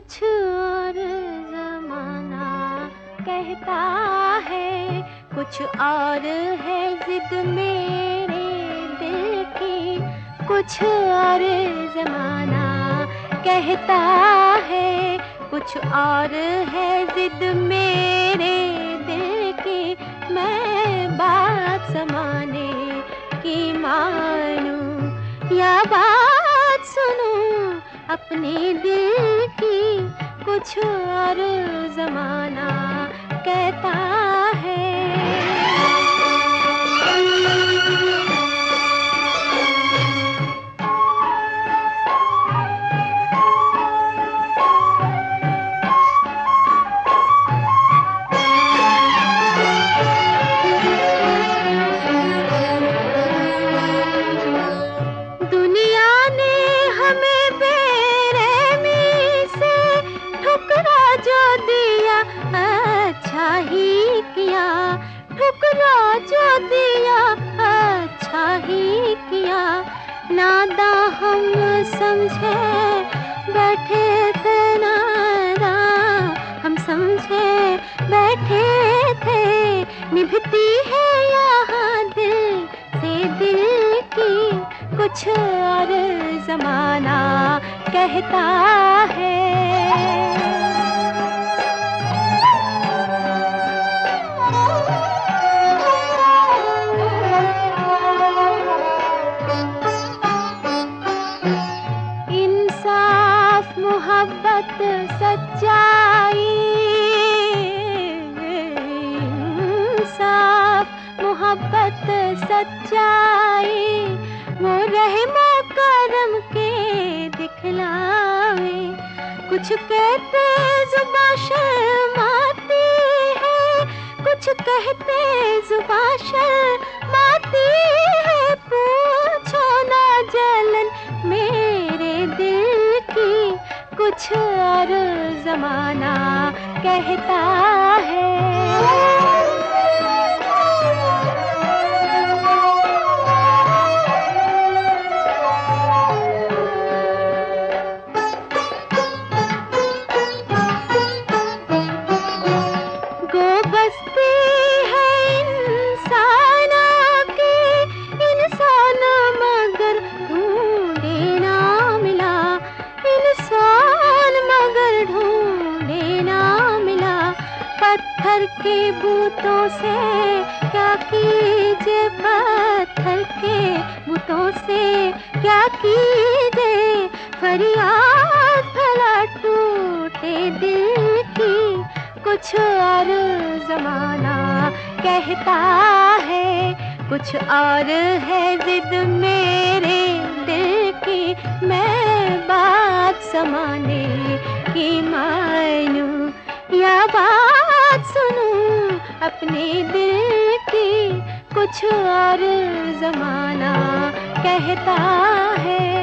कुछ और ज़माना कहता है, कुछ और है ज़िद मेरे दिल की, कुछ और ज़माना कहता है, कुछ और है ज़िद मेरे दिल की। मैं बात ज़माने की मानूं या बात सुनूं अपने दिल की, कुछ और ज़माना कहता है। दुनिया ने हमें बेरहमी से ठुकरा जो दिया, अच्छा ही किया। ठुकरा जो दिया, अच्छा ही किया। नादां हम समझे बैठे थे, नादां हम समझे बैठे थे। निभती है यहाँ दिल से दिल की, कुछ और ज़माना कहता है। इंसाफ मोहब्बत सच्चाई, इंसाफ मोहब्बत सच्चाई, वो रहमो करम के दिखलावे। कुछ कहते ज़ुबां शर्माती है, कुछ कहते ज़ुबां शर्माती है। पूछो ना जलन मेरे दिल की, कुछ और ज़माना कहता है। बस्ती है इंसानों की, इंसान मगर ढूंढे ना मिला। इंसान मगर ढूंढे ना मिला। पत्थर के बूतों से क्या कीजिए, पत्थर के बूतों से क्या कीजिए। फरियाद भला टूटे दिल की, कुछ और ज़माना कहता है। कुछ और है ज़िद मेरे दिल की, मैं बात ज़माने की मानूं या बात सुनूं अपने दिल की, कुछ और ज़माना कहता है।